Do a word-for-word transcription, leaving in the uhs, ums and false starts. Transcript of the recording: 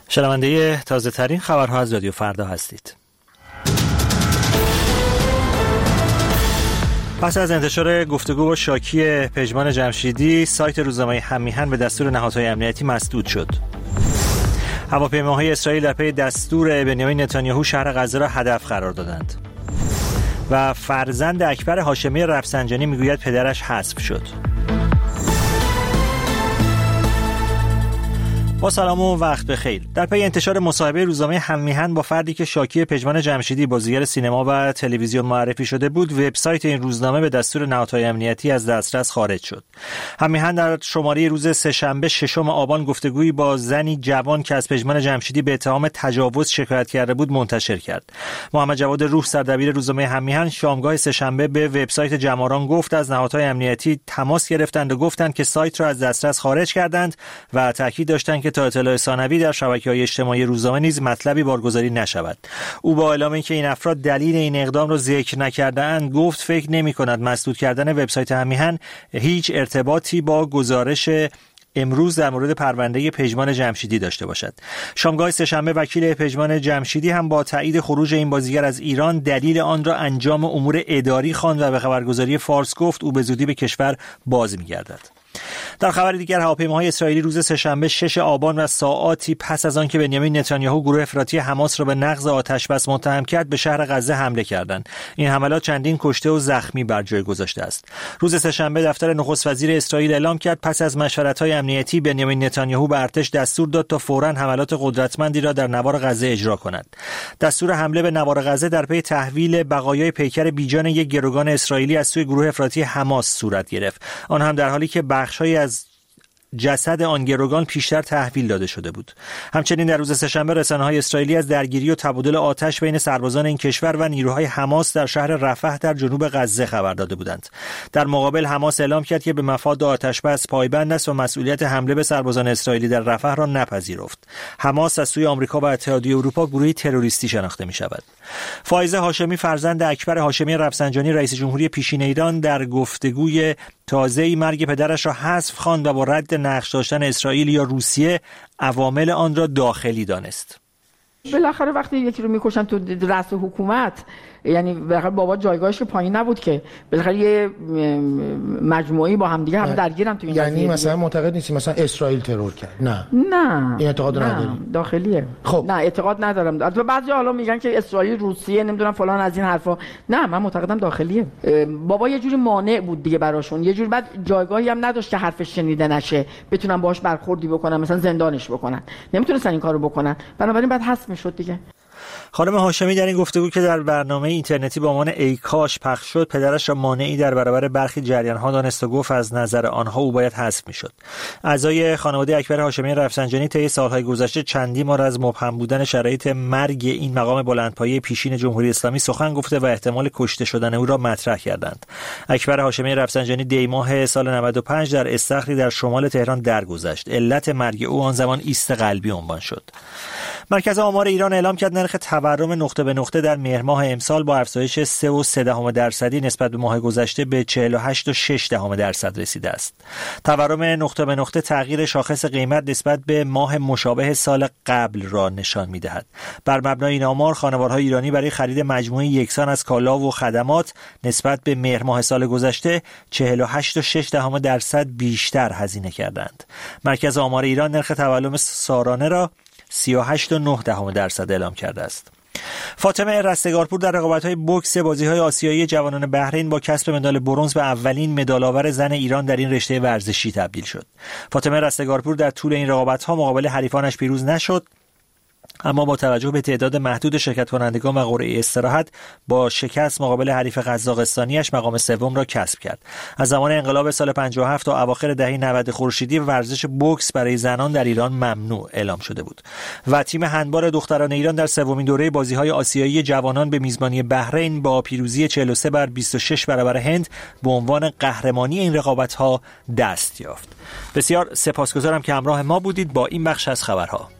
شنونده تازه ترین خبرها از رادیو فردا هستید. پس از انتشار گفتگو با شاکی پژمان جمشیدی، سایت روزنامه هم‌میهن به دستور نهادهای امنیتی مسدود شد. هواپیماهای اسرائیل در پی دستور بنیامین نتانیاهو شهر غزه را هدف قرار دادند. و فرزند اکبر هاشمی رفسنجانی میگوید پدرش حذف شد. با سلام و وقت بخیر. در پی انتشار مصاحبه روزنامه هم‌میهن با فردی که شاکی پژمان جمشیدی بازیگر سینما و تلویزیون معرفی شده بود، وبسایت این روزنامه به دستور نهادهای امنیتی از دسترس خارج شد. هم‌میهن در شماره روز سه‌شنبه ششم آبان گفتگویی با زنی جوان که از پژمان جمشیدی به اتهام تجاوز شکایت کرده بود منتشر کرد. محمد جواد روح، سردبیر روزنامه هم‌میهن، شامگاه سه‌شنبه به وبسایت جماران گفت از نهادهای امنیتی تماس گرفتند و گفتند که سایت را از دسترس خارج کردند و تاکید داشتند که تا اطلاع ثانوی در شبکه‌های اجتماعی روزنامه نیز مطلبی بارگذاری نشود. او با اعلام اینکه این افراد دلیل این اقدام را ذکر نکرده‌اند، گفت فکر نمی‌کند مسدود کردن وبسایت هم‌میهن هیچ ارتباطی با گزارش امروز در مورد پرونده پژمان جمشیدی داشته باشد. شامگاه سه‌شنبه وکیل پژمان جمشیدی هم با تایید خروج این بازیگر از ایران دلیل آن را انجام امور اداری خواند و به خبرگزاری فارس گفت او به زودی به کشور باز می‌گردد. در خبر دیگر، هواپیماهای اسرائیلی روز سه‌شنبه شش آبان و ساعاتی پس از آن که بنیامین نتانیاهو گروه افراطی حماس را به نقض آتش‌بس متهم کرد، به شهر غزه حمله کردند. این حملات چندین کشته و زخمی بر جای گذاشته است. روز سه‌شنبه دفتر نخست وزیر اسرائیل اعلام کرد پس از مشورت‌های امنیتی بنیامین نتانیاهو به ارتش دستور داد تا فوراً حملات قدرتمندی را در نوار غزه اجرا کند. دستور حمله به نوار غزه در پی تحویل بقایای پیکر بیجان یک گروگان اسرائیلی از سوی گروه افراطی حماس صورت گرفت. آن هم در حالی که بخش‌هایی از جسد آن گروگان پیشتر تحویل داده شده بود. همچنین در روز سه‌شنبه رسانه‌های اسرائیلی از درگیری و تبادل آتش بین سربازان این کشور و نیروهای حماس در شهر رفح در جنوب غزه خبر داده بودند. در مقابل حماس اعلام کرد که به مفاد آتش‌بس پایبند است و مسئولیت حمله به سربازان اسرائیلی در رفح را نپذیرفت. حماس از سوی آمریکا و اتحادیه اروپا گروهی تروریستی شناخته می‌شود. فائزه هاشمی فرزند اکبر هاشمی رفسنجانی رئیس جمهوری پیشین ایران در گفتگوی تازه‌ای مرگ پدرش را حذف خواند و با رد نقش داشتن اسرائیل یا روسیه عوامل آن را داخلی دانست. بالاخره وقتی یکی رو میکشن تو رأس حکومت، یعنی بالاخره بابا جایگاهش پایین نبود که، بالاخره یه مجموعی با هم دیگه هم درگیرن تو این یعنی مثلا معتقد نیستی مثلا اسرائیل ترور کرد؟ نه نه این اعتقاد نداری؟ داخلیه. خب نه اعتقاد ندارم. البته بعضی حالا میگن که اسرائیل روسیه نمیدونم فلان از این حرفا. نه من معتقدم داخلیه. بابا یه جوری مانع بود دیگه براشون، یه جوری بعد جایگاهی هم نداشت که حرفش شنیده نشه، بتونن باهاش برخوردی بکنن، مثلا زندانش بکنن، نمیتونستن این کارو بکنن، بنابراین بعد حذف میشد دیگه. خانم هاشمی در این گفتگو که در برنامه اینترنتی با عنوان ای کاش پخش شد، پدرش را مانعی در برابر برخی جریان‌ها دانست و گفت از نظر آنها او باید حذف می‌شد. اعضای خانواده اکبر هاشمی رفسنجانی طی سال‌های گذشته چندین بار از مبهم بودن شرایط مرگ این مقام بلندپایه پیشین جمهوری اسلامی سخن گفته و احتمال کشته شدن او را مطرح کردند. اکبر هاشمی رفسنجانی دی ماه سال نود و پنج در استخری در شمال تهران درگذشت. علت مرگ او آن زمان ایست قلبی عنوان شد. مرکز آمار ایران اعلام کرد نرخ تورم نقطه به نقطه در مهر ماه امسال با افزایش سه و سه دهم درصدی نسبت به ماه گذشته به چهل و هشت و شش دهم درصد رسیده است. تورم نقطه به نقطه تغییر شاخص قیمت نسبت به ماه مشابه سال قبل را نشان می‌دهد. بر مبنای این آمار خانوارهای ایرانی برای خرید مجموعه یکسان از کالا و خدمات نسبت به مهر ماه سال گذشته چهل و هشت و شش دهم درصد بیشتر هزینه کردند. مرکز آمار ایران نرخ تورم سالانه را سی و هشت و نه دهم درصد اعلام کرده است. فاطمه رستگارپور در رقابت‌های بوکس بازی‌های آسیایی جوانان بحرین با کسب مدال برنز به اولین مدال‌آور زن ایران در این رشته ورزشی تبدیل شد. فاطمه رستگارپور در طول این رقابت‌ها مقابل حریفانش پیروز نشد، اما با توجه به تعداد محدود شرکت کنندگان و قرعه استراحت با شکست مقابل حریف قزاقستانیش مقام سوم را کسب کرد. از زمان انقلاب سال پنجاه و هفت تا اواخر دهه نود خورشیدی ورزش بوکس برای زنان در ایران ممنوع اعلام شده بود و تیم هندبال دختران ایران در سومین دوره بازی‌های آسیایی جوانان به میزبانی بحرین با پیروزی چهل و سه بر بیست و شش برابر هند به عنوان قهرمانی این رقابت‌ها دست یافت. بسیار سپاسگزارم که همراه ما بودید با این بخش از خبرها.